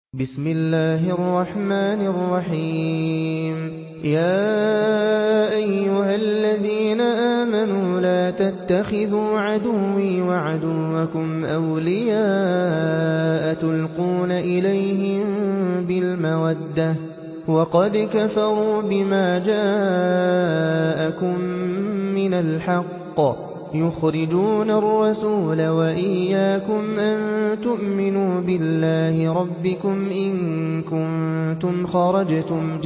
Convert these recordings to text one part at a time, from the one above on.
بسم الله الرحمن الرحيم يا أيها الذين آمنوا لا تتخذوا عدوي وعدوكم أولياء تلقون إليهم بالمودة وقد كفروا بما جاءكم من الحق يخرجون الرسول وإياكم أن تؤمنوا بالله ربكم إن كنتم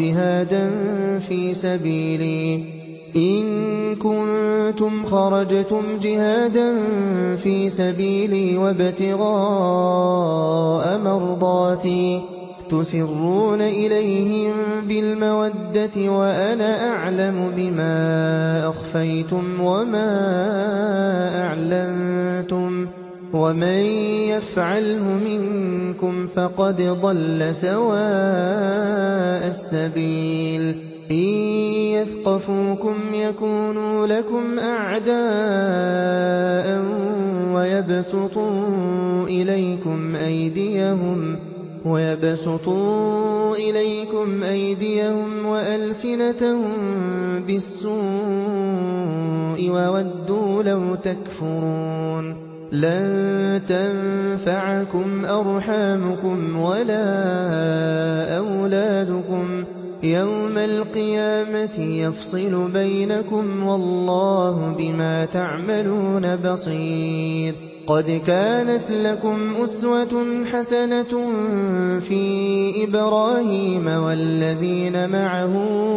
خرجتم جهادا في سبيلي وابتغاء مرضاتي تسرون إليهم بالمودة وأنا أعلم بما أخفيتم وما أعلنتم ومن يفعله منكم فقد ضل سواء السبيل إن يثقفوكم يكونوا لكم أعداء ويبسطوا إليكم أيديهم وألسنتهم بالسوء وودوا لو تكفرون لن تنفعكم أرحامكم ولا أولادكم يوم القيامة يفصل بينكم والله بما تعملون بصير قد كانت لكم أسوة حسنة في إبراهيم والذين معه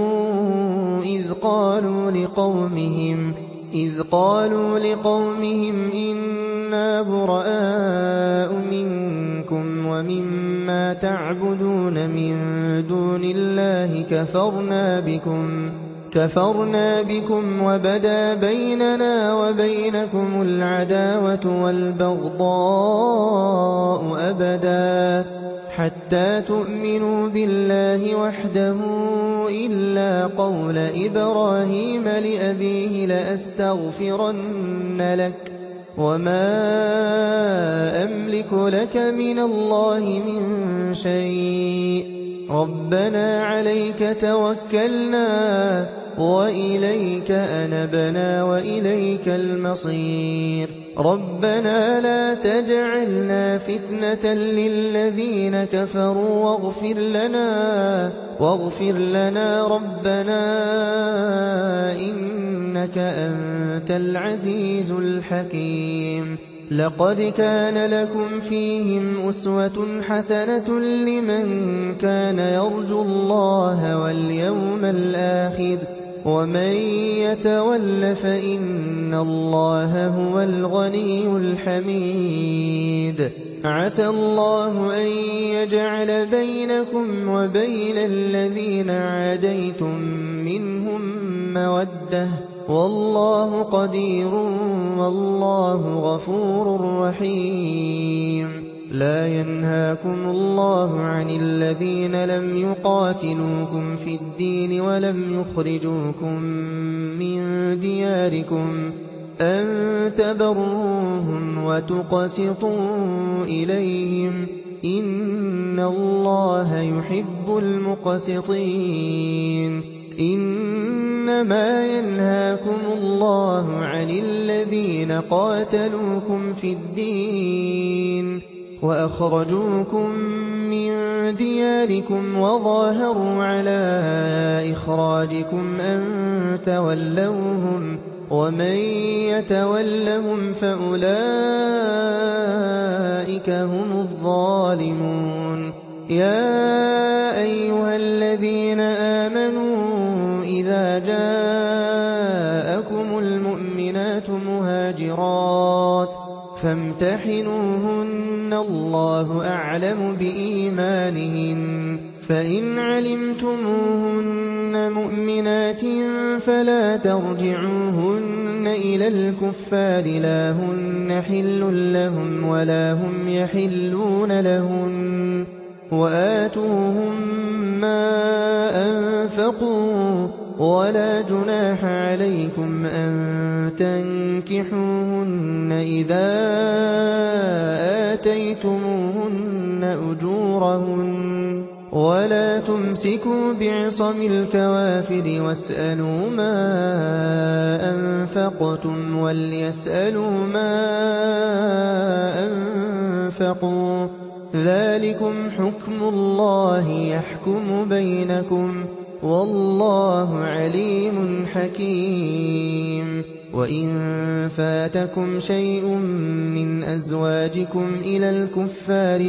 إذ قالوا لقومهم إنا براء منكم ومما تعبدون من دون الله كفرنا بكم وبدا بيننا وبينكم العداوة والبغضاء أبدا حتى تؤمنوا بالله وحده إلا قول إبراهيم لأبيه لأستغفرن لك وما أملك لك من الله من شيء ربنا عليك توكلنا وإليك أنبنا وإليك المصير ربنا لا تجعلنا فتنة للذين كفروا واغفر لنا ربنا إنك أنت العزيز الحكيم لقد كان لكم فيهم أسوة حسنة لمن كان يرجو الله واليوم الآخر ومن يتول فإن الله هو الغني الحميد عسى الله أن يجعل بينكم وبين الذين عاديتم منهم مودة والله قدير والله غفور رحيم لا ينهاكم الله عن الذين لم يقاتلوكم في الدين ولم يخرجوكم من دياركم أن تبروهم وتقسطوا إليهم إن الله يحب المقسطين إنما ينهاكم الله عن الذين قاتلوكم في الدين وأخرجوكم من دياركم وظاهروا على إخراجكم أن تولوهم ومن يتولهم فأولئك هم الظالمون يا أيها الذين آمنوا إذا جاءكم المؤمنات مهاجرات فامتحنوهن الله أعلم بإيمانهن فإن علمتموهن مؤمنات فلا ترجعوهن إلى الكفار لا هن حل لهم ولا هم يحلون لهن وآتوهم ما أنفقوا ولا جناح عليكم أن تنكحوهن إذا آتيتموهن أُجُورَهُنَّ وَلَا تُمْسِكُوا بِعِصَمِ الْكَوَافِرِ وَاسْأَلُوا مَا أَنفَقْتُمْ وَلْيَسْأَلُوا مَا أَنفَقُوا ۚ ذَٰلِكُمْ حُكْمُ اللَّهِ يَحْكُمُ بَيْنَكُمْ ۚ وَاللَّهُ عَلِيمٌ حَكِيمٌ وَإِن فَاتَكُمْ شَيْءٌ مِّنْ أَزْوَاجِكُمْ إِلَى الْكُفَّارِ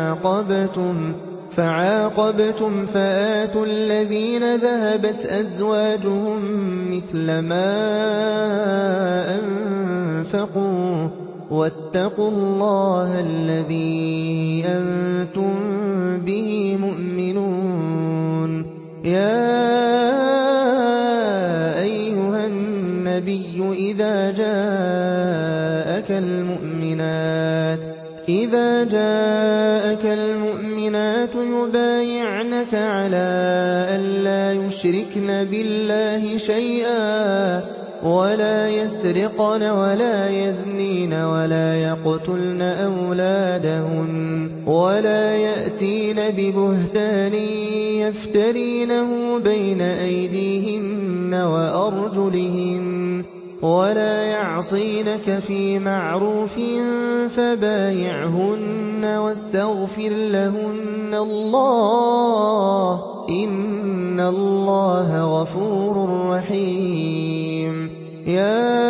فَعَاقَبْتُمْ فَآتُوا الَّذِينَ ذَهَبَتْ أَزْوَاجُهُم مِّثْلَ مَا أَنفَقُوا ۚ وَاتَّقُوا اللَّهَ الَّذِي أَنتُم بِهِ مُؤْمِنُونَ يَا أَيُّهَا النَّبِيُّ إِذَا جَاءَكَ الْمُؤْمِنَاتُ يُبَايِعْنَكَ عَلَىٰ أَن لَّا يُشْرِكْنَ بِاللَّهِ شَيْئًا وَلَا يَسْرِقْنَ وَلَا يَزْنِينَ وَلَا يَقْتُلْنَ أَوْلَادَهُنَّ وَلَا يَأْتِينَ بِبُهْتَانٍ يَفْتَرِينَهُ بَيْنَ أَيْدِيهِنَّ وَأَرْجُلِهِنَّ وَلَا يَعْصِينَكَ فِي مَعْرُوفٍ فَبَايِعْهُنَّ وَاسْتَغْفِرْ لَهُنَّ اللَّهَ ۖ إِنَّ اللَّهَ غَفُورٌ رَّحِيمٌ يَا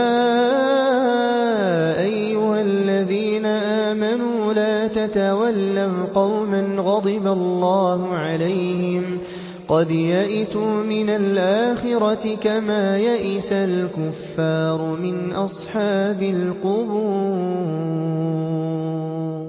أَيُّهَا الَّذِينَ آمَنُوا لَا تَتَوَلَّوْا قَوْمًا غَضِبَ اللَّهُ عَلَيْهِمْ قَدْ يَئِسُوا مِنَ الْآخِرَةِ كَمَا يَئِسَ الْكُفَّارُ مِنْ أَصْحَابِ الْقُبُورِ